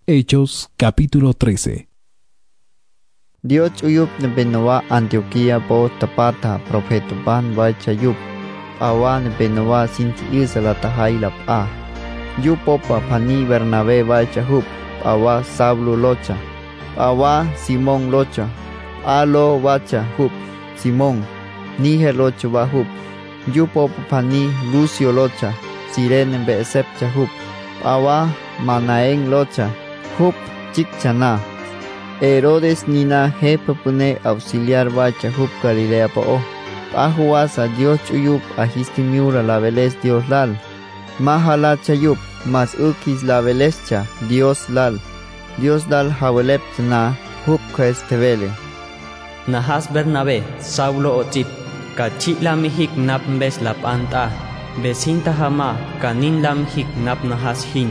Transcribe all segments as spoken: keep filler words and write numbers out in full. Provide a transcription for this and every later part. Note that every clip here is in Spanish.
Hechos capítulo trece. Dios uyup nebenowa Antioquía po tapata profeta ban wacha yup awa nebenowa sinti isalatahai lap a yupo papani Bernabé wacha hup awa Saulo locha awa Simón locha alo wacha hup Simón Níger locha wa hup yupo papani Lucio locha Sirene beesepcha hup awa Manaén locha hup chikchana Herodes nina jepapune auxiliar bacha hup Galilea po ahuas a Dios chuyup ahistimiura la veles Dios lal mahala chayup mas ukis la velescha Dios lal Dios lal haweleptna hup kaestevele Nahas Bernabé Saulo otip kachi lam hik nap bes lap anta besinta hama kanin lam hik nap nahas hin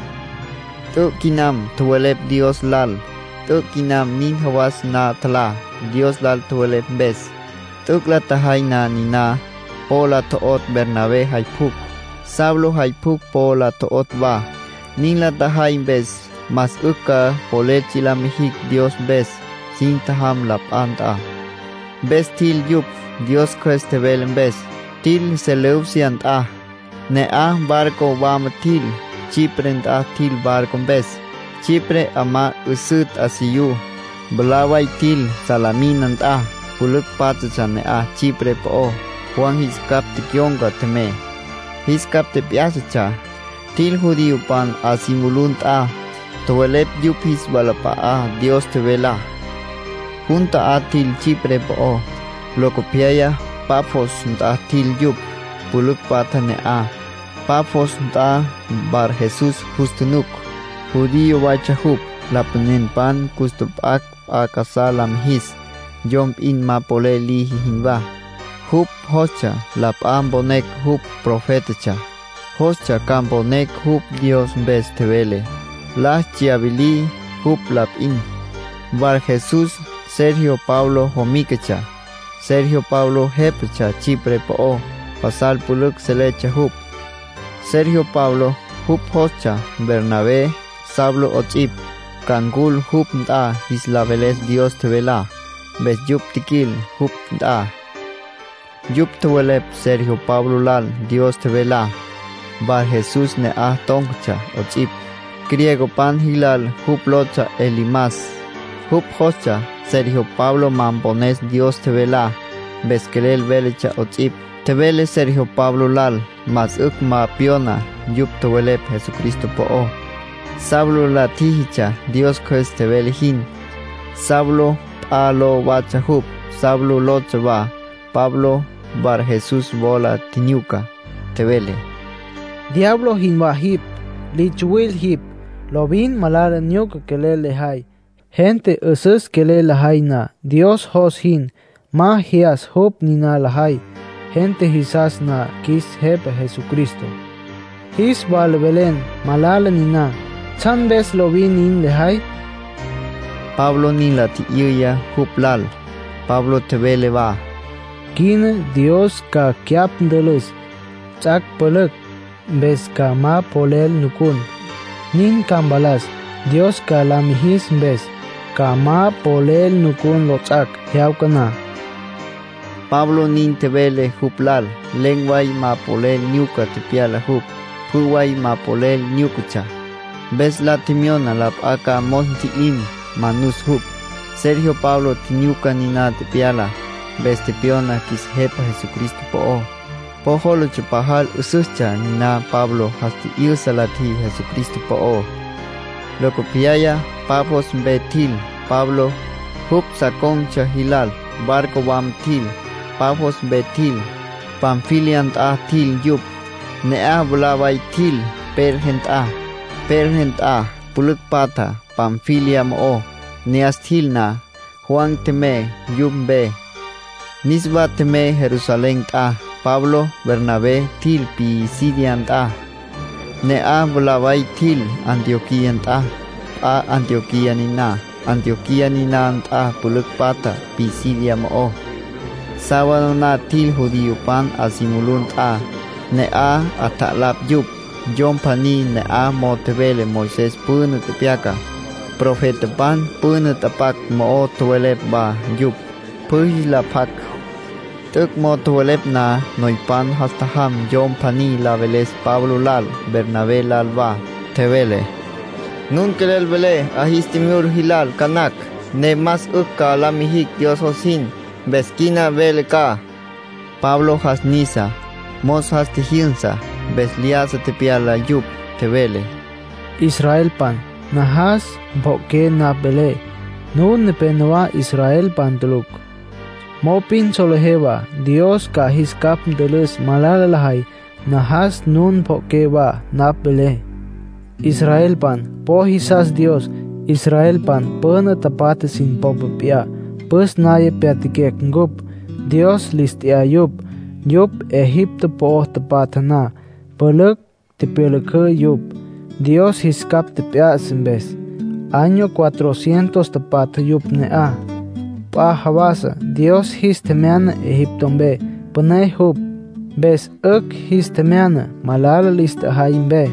tu kinam tuwelep Dios lal Tuk kinam nin hawas na tala Dios lal tuwelep bes Tuk la tahay na nina Pola toot Bernabé haipuk Saulo haipuk pola toot ba Nin la tahay bes Mas uka polechi la mihik Dios bes Sin taham lap anta Bes til yup Dios kwestebel bes Til seleusiant ah Ne ah barko wam til Chiprent ah til barko bes Chipre ama usut asiyu Belawai til salaminant ah Puluk patachan ah Chipre po Juan hiskap te kionga teme Hiskap te piasacha Til judiu pan asimulunt ah Tuwelep yup his balapa ah Dios te vela Junta ah til Chipre po Loko piaya Papos ah til yup Puluk patane ah Papos ah Bar Jesus justunuk Judío wachahup lapunen pan kustupak akasalam his jomp in mapole lihi hinba hup hocha lapam bonek hup profetacha hocha kambonek hup Dios bes tevele la chiabili hup lap in Bar Jesus Sergio Pablo homikecha Sergio Pablo hepecha Chipre po pasal puluk selecha hup Sergio Pablo hup hocha Bernabé Saulo otip Kangul hup da hislaveles Dios tevela Bes yup tikil hup da Yup tewelep Sergio Pablo lal Dios tevela Bar Jesus ne ah tongcha otip Griego pan hilal hup locha Elimas Hup hocha Sergio Pablo mampones Dios tevela Bes kelel velecha otip Tevele Sergio Pablo lal Mas uk ma piona Yup tewelep Jesucristo po Saulo la tihicha Dios kwestebele hin Saulo alo wacha hup Saulo locha va Pablo Bar Jesus bola tiniuka tevele Diablo hin wa hip lichwil hip Lobin malar nyuk kelele hay Gente usus kelele hay na Dios hos hin Ma hias hup nina la hay Gente hisas na kis hep Jesucristo His bal belen malala nina Chan bes lobin in lehay Pablo nin la tiya huplal Pablo tevele va Kin Dios ka kyap dolus Chak poluk bes ka ma polel nukun Nin kambalas Dios ka lamihis bes Ka ma polel nukun lo chak hiaukana Pablo nin tevele huplal Lengway ma polel nyuka tepiala hup Puway ma polel nyukucha Bes la timiona lap aka montiim manus hup Sergio Pablo tiniuka nina tepiala Bes tepiona kis hepa Jesucristo po Poholo chupahal ususcha nina Pablo hasti ilsalati Jesucristo po Loko piaya papos betil Pablo hup sakoncha hilal Barco wam til Papos betil Pamphiliant ah til yup Nea bulaway til pergent ah Pergent ah, puluk pata, Pamphilia mo, Neastilna, Juan teme, Yumbe, Nisba teme, Jerusalén ah, Pablo, Bernabé, til Pisidiant ah, Nea bulaway til Antioquiant ah, A Antioquia nina, Antioquia nina ah, puluk pata, Pisidia mo, Sawano na til Judío pan asimulunt ah, Nea atalap yup, Yom pani ne a mo tevele Moisés pune tepiaka. Profeta pan pune tapak mo tuelep ba yup. Puhi la pak. Tuk mo tuelep na noipan hastaham yom pani la veles Pablo lal Bernabé lal ba tevele. Nun kelel vele ahistimur hilal kanak. Ne mas ukka la mihik Dios hosin. Beskina vele ka. Pablo has nisa. Mos has tijinsa. Besliasa tepiala yup tevele. Israel pan. Nahas boke na bele. Nun nepenwa Israel pan tuluk. Mopin soleheba. Dios kahis kap delus malalahai. Nahas nun boke ba na bele. Israel pan. Pohisas Dios. Israel pan pena tapate sin popopia. Pues naye piatikek ngup. Dios listia yup. Yup Egipto po tapatana. Peluk tepeleke yup. Dios hiskap tepia sembes. Año cuatrocientos tapat yup nea. Pa havasa. Dios histemeana Egiptombe. Pene hup. Bes uk histemeana. Malala lista haimbe.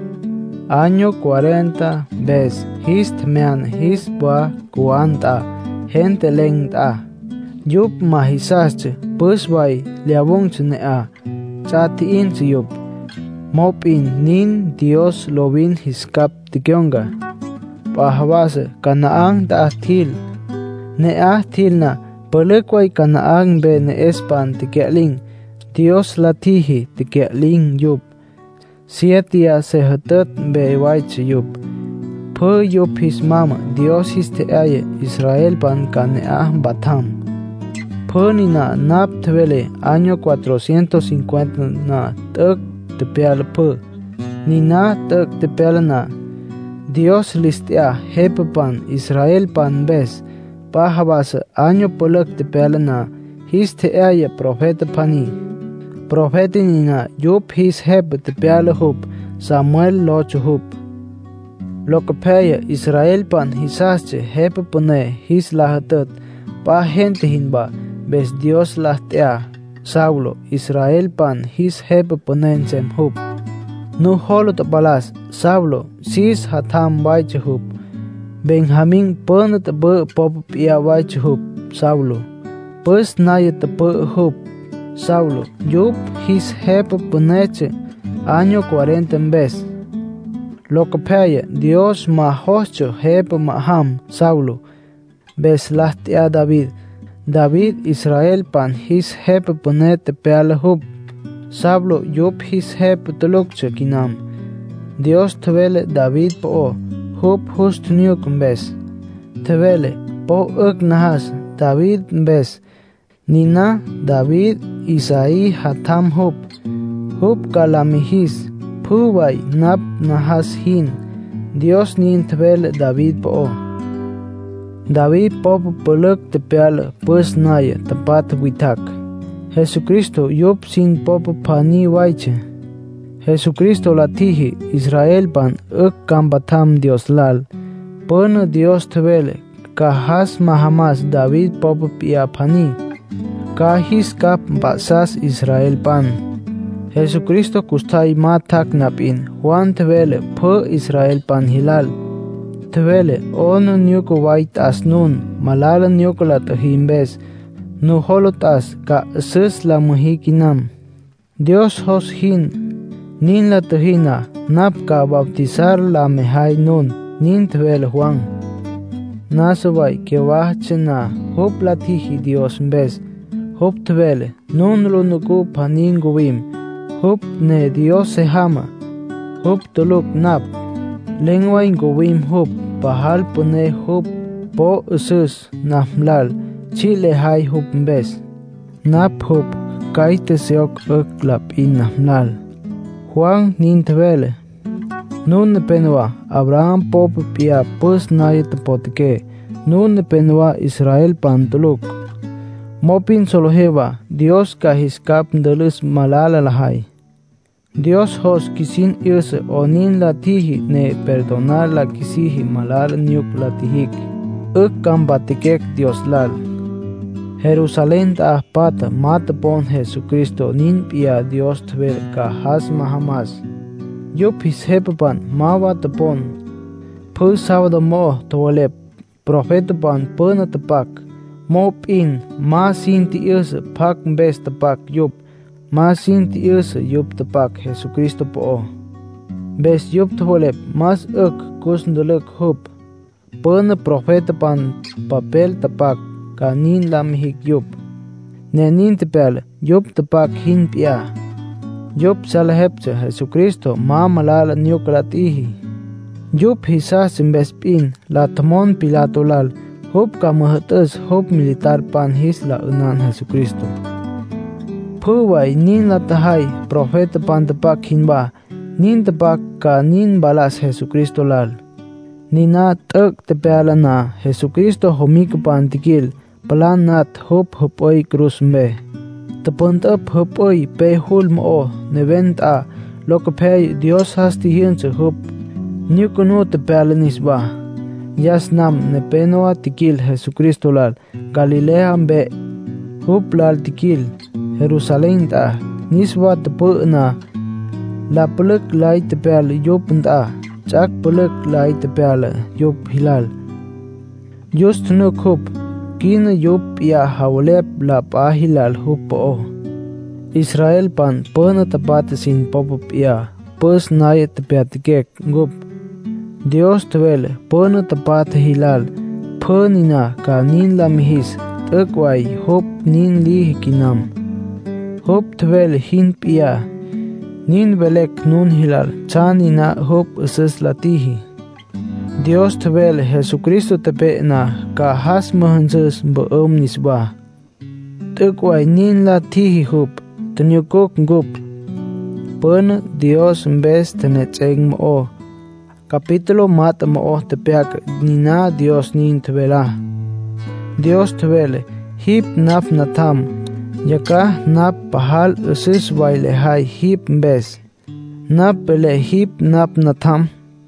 Año cuarenta bes. Histemeana hisbua cuanta. Gente lengta. Yup mahisache. Puswai liabungche nea. Chati inche yup. Mopin nin Dios lovin hiskap tikionga. Pahavase Kanaan da til. Nea tilna. Pelekwai Kanaan be ne espan tikialing. Dios latihi tikialing yup. Sietia sehatet be waiche yup. Pu yup his mama. Dios histe aye Israel pan kanea batam. Punina nap tvele año cuatrocientos cincuenta na tuk tepial pu. Nina tuk tepial na. Dios listia hepapan Israel pan bes. Pahabasa año polak tepial na. Histe aya profeta pani. Profeta nina yup his hep tepial hup. Samuel loch hup. Lokapaya Israel pan hisache hepapane his lahatet. Pa gente hinba. Bes Dios lahtea. Saulo, Israel pan his hebe ponensem hup. Nu holot balas, Saulo, sis hatam waiche hup. Benjamin ponet be pop pia waiche hup, Saulo. Pues nayet be hup, Saulo. Yup his hebe poneche, año cuarenta bes. Lokapaya, Dios ma hocho hebe maham, Saulo. Bes lahtea David. David Israel pan his hep ponet peal hup. Sablo yup his hep tulukche kinam. Dios tvele David po hup just nyuk bes. Tvele po uk nahas David bes. Nina David Isai hatam hup. Hup kalamihis. Puwai nap nahas hin. Dios nin tvele David po. David pop peluk tepial pues naya tapat witak. Jesucristo yup sin pop pani waiche. Jesucristo latihi Israel pan uk kambatam Dios lal. Pone Dios tevele kahas mahamas David pop pia pani. Kahis kap basas Israel pan. Jesucristo kustai matak napin. Juan tevele po Israel pan hilal. Tvele ono nyuko wait as nun malala nyuko la tahimbes nu holotas ka sus la muhikinam. Dios hos hin nin la tahina nap ka bautizar la mehai nun nin tvele Juan. Nasawai ke wahchena hop latihi Dios mbes hop tvele nun lunuku panin gubim hop ne Dios se hama hop tuluk nap. Lengua ingowim hup, pahal pone hup, po usus, namlal, chile hai hup mbes. Nap hup, kaite seok uklap in namlal. Juan nintevele. Nun penwa, Abraham pop pia pus nayet potke. Nun penwa Israel pantuluk. Mopin soloheba, Dios kahiskap ndelus malala lahai. Dios hos kisin irse onin latihi ne perdonar la kisihi malal nyuk latihik. Uk kambatikek Dios lal. Jerusalén ta pata mata pon Jesucristo nin pia Dios tver ka has mahamas. yup his hepapan mawa tapon. Pu sábado mo tawalep profeta pan pena tapak. Mop in ma sin ti use pak mbes tapak yup. Ma sin ti use yup tapak Jesucristo po. Bes yup tawalep mas uk kusnduluk hup. Pena profeta pan papel tapak kanin lam hik yup. Nenin tepel yup tapak hin pia. Yup salahepse Jesucristo ma malala nyukalatihi. Yup hisa simbespin la tamon Pilato lal hup ka mahatas hup militar pan his la unan Jesucristo. Puway nin la tahay profeta pan tapak hinba nin tapak ka nin balas Jesucristo lal. Nina tuk tepela na Jesucristo homik pan tikil palan nat hup hupoy krusmbe. Tapuntap hupoy pe hulmo neventa lokapay Dios hastihin sa hup. Nyukuno tepela nisba. Yas nam nepenoa tikil Jesucristo lal Galilea mbe hup lal tikil Jerusalem ta niswa tepu na la peluk lai tepel yup ta chak peluk lai tepel yup hilal just no hup kin yup ya hawlep la pa hilal hup po Israel pan pena tapat sin popop ya pus nay tepetikek gup Dios tuwele pena tapat hilal penina kanin lamihis tekway hup nin li kinam hup tuwele hin pia nin velek nun hilal chanina hup usus latihi Dios tuwele Jesucristo tepe na ka has mahansus boom nisba tekway nin latihi hup tenyukok gup pena Dios mbes tenecheng mo Capítulo mata mo tepeak nina Dios nin tevela. Dios tevele hip naf natam. Yaka nap pahal usis waile hai hip mbes. Nap pele hip nap natam.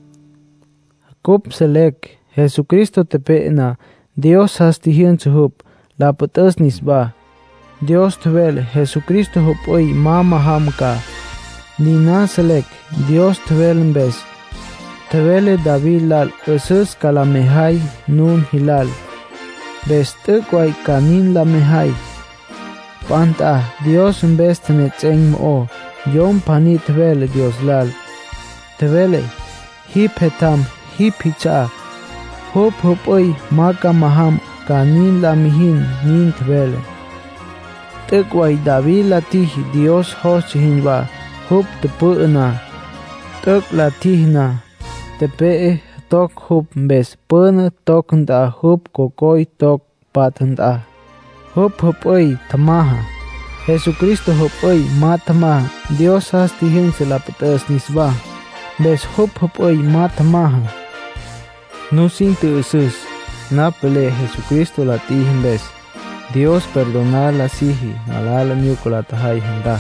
Kup selek Jesucristo tepe na Dios hastihin suhup laputas nisba. Dios tevele Jesucristo hup oy mama hamka. Nina selek Dios tevele mbes. Tevele David lal usus kalamehai nun hilal. Bestuk wai kanin lamehai. Panta Dios mbestene cheng mo yom pani tevele Dios lal. Tevele hip hetam hip hicha. Hop hop oi maka maham kanin lamihin nin tevele. Tuk wai David latihi Dios hoch hinba hop tepu'na. Tuk latihna. Tepe tok hup mbes pena tok nda hup kokoy tok pat nda. Hup hup oy tamaha. Jesucristo hup oy matamaha. Dios hastihin selapatas nisba. Bes hup hup oy matamaha. Nusinti usus. Napele Jesucristo latihin bes. Dios perdonar la sihi malala nyukola tahay handa.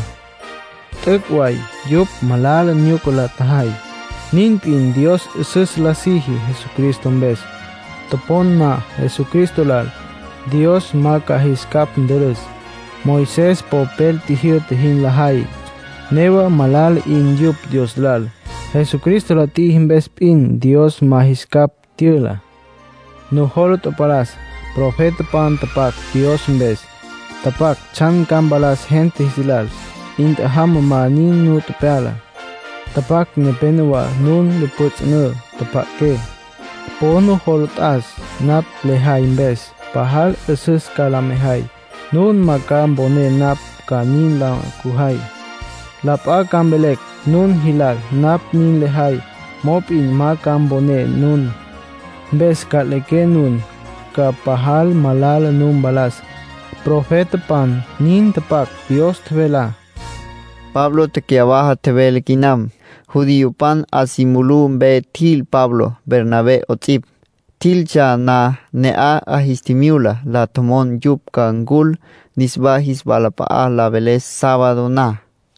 Tekway yup malala nyukola tahay. Ninpin Dios usus la sihi Jesucristo mbes. Topon na Jesucristo lal. Dios maka hiskap nderes. Moises popel tihio tihin lahay. Newa malal in yup Dios lal. Jesucristo la tihin bes pin Dios mahiskap tila. Nuholot oparas. Profeta pan tapak Dios mbes. Tapak chan kambalas gente hisilal. Int aham manin nu tapala. Tapak nepenwa nun luput ne tapak ke. Pono holotas nap lehai mbes. Pahal usus kalamehai. Nun makam bone nap kanin la kuhai. Lapa kambelek nun hilal nap nin lehai. Mop in makam bone nun. Mbes kaleke nun. Ka pahal malala nun balas. Profeta pan nin tapak Dios tvela. Pablo tekiabaja tevele kinam. Judío pan asimulu be til Pablo Bernabé otip. Tilcha na nea ahistimiula la tomon yup kangul nisba hisbala paa la veles sábado na.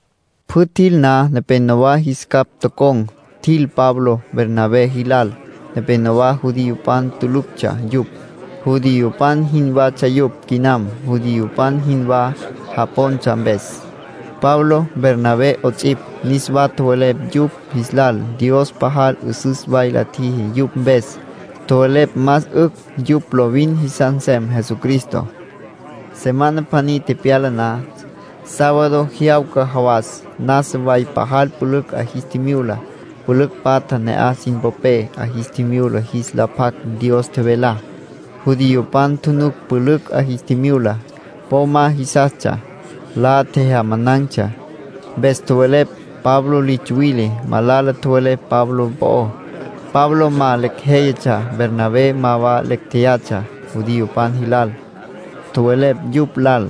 Putil na nepenova hiskap tokong til Pablo Bernabé hilal. Nepenova judío pan tulupcha yup. Judío pan hinba chayup kinam. Judío pan hinba Japón chambes. Pablo, Bernabé otzip, nisba tuelep yup hislal, Dios pahal usus bailati yup bes, tuelep mas uk yup lovin hisansem Jesucristo. Semana pani tepialana, sábado hiauka hawas, nasvay pahal puluk ahistimiula, puluk pata ne asin pope ahistimiula hislapak Dios tevela. Judío pan tunuk puluk ahistimiula, poma hisacha, la teha manancha, bes tuelep Pablo lichuile, malala tuelep Pablo bo, Pablo ma lekheyacha, Bernabé ma va lekteyacha, judío pan hilal, tuelep yup lal.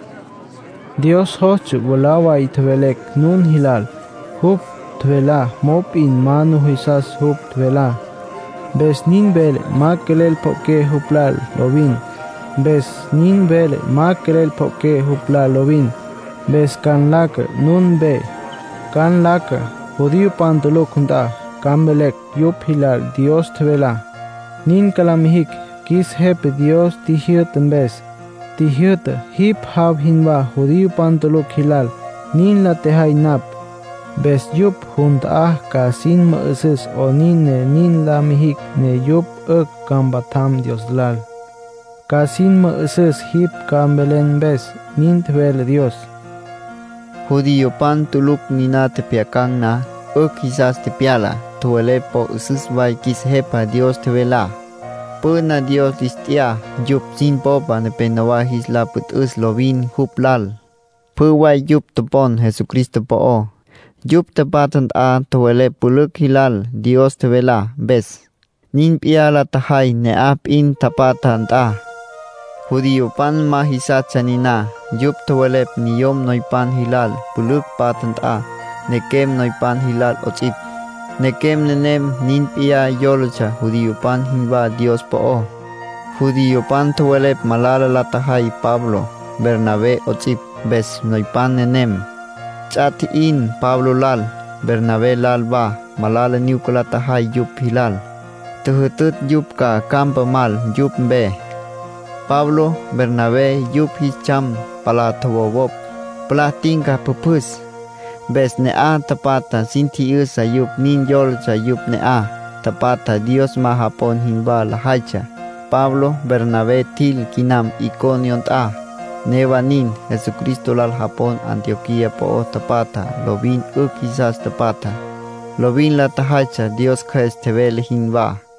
Dios hoch walawa y tuelek nun hilal, hup tuela mop in manu hisas hup tuela. Bes nin bel ma kelel poke huplal lovin. Bes nin bel ma kelel poke huplal lovin. Bes kan lak nun be. Kan lak judío pantuluk junta. Kambelek yup hilal Dios tvela. Nin kalamihik kis hep Dios tihiot bes. Tihiot hip hab hinwa judío pantuluk hilal. Nin la tehai nap. Bes yup junta ah ka sin ma usus o nin ne nin la mihik ne yup uk kambatam Dios lal. Ka sin ma usus hip kambelen bes nin tvel Dios. Judío pan tuluk nina tepiakang na uk quizás tepiala tuele po usus vai kis hepa Dios tvela. Puna Dios listia yup sin popa ne penawa hisla put us lovin huplal. Puwai yup topon Jesucristo po o. Yup tapatan a tuele puluk hilal Dios tvela bes. Nin piala tahay ne ap in tapatan a. Judío pan mahisat sanina yup tuelep niyom noy pan hilal puluk patant a. Nekem noy pan hilal otzip. Nekem nenem nin pia yolocha judío pan hinba Dios po o. Judío pan tuelep malala la tahay Pablo, Bernabé otzip bes noy pan nenem. Chat in Pablo lal, Bernabé lal ba, malala niukala tahay yup hilal. Tuhutut yup ka kampa mal yup be. Pablo, Bernabé yup hicham pala tawawop, pala tingka pupus. Bes ne a tapata sinti usa yup nin yolcha yup ne a, tapata Dios mahapon hinba la hacha. Pablo, Bernabé til kinam ikoniont a. Neva nin Jesucristo lal Japón Antioquía po tapata lovin uk quizás tapata lovin la tahacha Dios Christ tevele hinba.